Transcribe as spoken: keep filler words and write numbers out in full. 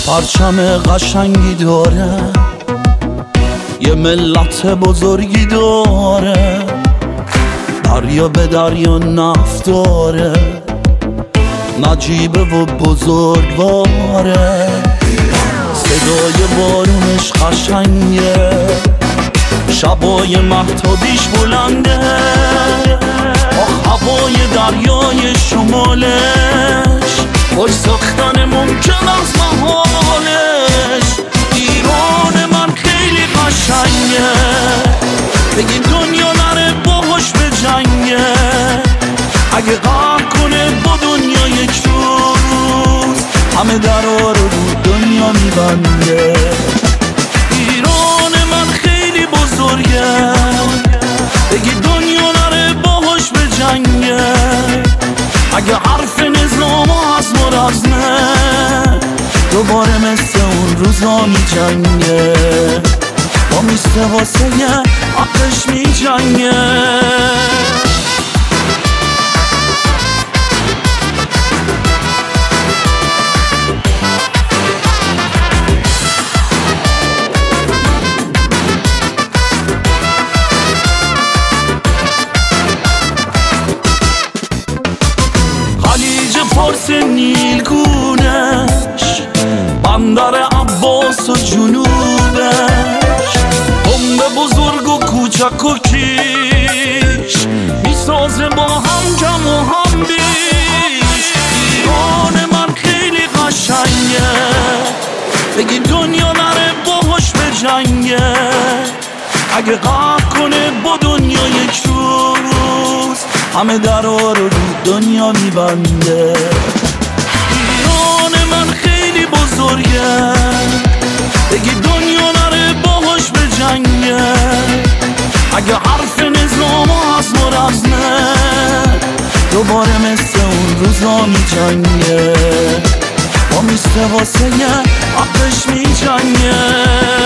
پرچم قشنگی داره، یه ملت بزرگی داره، دریا به دریا نفت داره، نجیبه و بزرگواره، صدای بارونش قشنگه، شبای مهتابیش بلنده، آخ هوای دریای شمالش خوش ساختن ممکن از محالش. ایران من خیلی قشنگه، بگی دنیا نره باهاش به جنگه، اگه قهر کنه با دنیا یک روز همه درها رو رو دنیا میبنده. ایران من خیلی بزرگه، بگی دنیا نره باهاش به جنگه، اگه حرف نظام از مرزنه دوباره مثل اون روزا می جنگه، با میسته واسه حقش می جنگه. فارس نیلگونش، بندر عباس و جنوبش، بمب بزرگ و کوچک و کیش، میسازه با هم جمع و هم بیش. ایران من خیلی قشنگه، بگی دنیا نره باهاش به جنگه، اگه قهر کنه با دنیا یک روز همه درها رو رو دنیا میبنده. ایران من خیلی بزرگه، بگی دنیا نره باهاش به جنگه، اگه حرف نظام از مرزنه دوباره مثل اون روزا می جنگه، با میسته واسه حقش می جنگه.